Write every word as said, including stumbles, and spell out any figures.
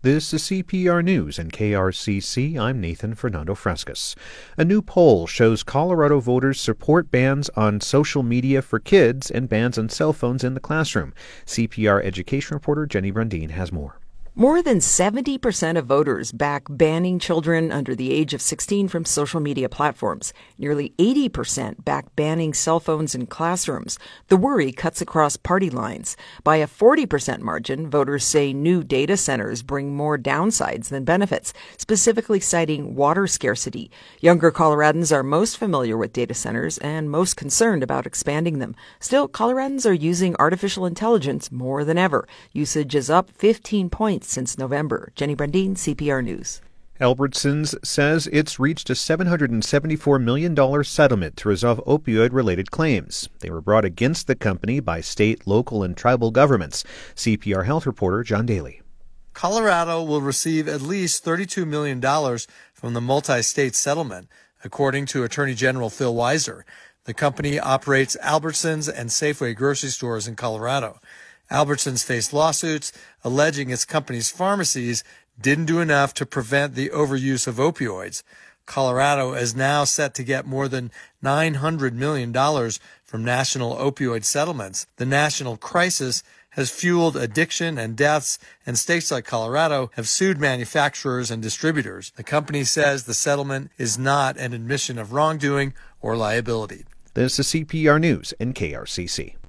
This is C P R News and K R C C. I'm Nathan Fernando Frescas. A new poll shows Colorado voters support bans on social media for kids and bans on cell phones in the classroom. C P R education reporter Jenny Brundin has more. More than seventy percent of voters back banning children under the age of sixteen from social media platforms. Nearly eighty percent back banning cell phones in classrooms. The worry cuts across party lines. By a forty percent margin, voters say new data centers bring more downsides than benefits, specifically citing water scarcity. Younger Coloradans are most familiar with data centers and most concerned about expanding them. Still, Coloradans are using artificial intelligence more than ever. Usage is up fifteen points since November. Jenny Brundin, C P R News. Albertsons says it's reached a seven hundred seventy-four million dollars settlement to resolve opioid-related claims. They were brought against the company by state, local, and tribal governments. C P R Health reporter John Daly. Colorado will receive at least thirty-two million dollars from the multi-state settlement, according to Attorney General Phil Weiser. The company operates Albertsons and Safeway grocery stores in Colorado. Albertsons faced lawsuits alleging its company's pharmacies didn't do enough to prevent the overuse of opioids. Colorado is now set to get more than nine hundred million dollars from national opioid settlements. The national crisis has fueled addiction and deaths, and states like Colorado have sued manufacturers and distributors. The company says the settlement is not an admission of wrongdoing or liability. This is C P R News and K R C C.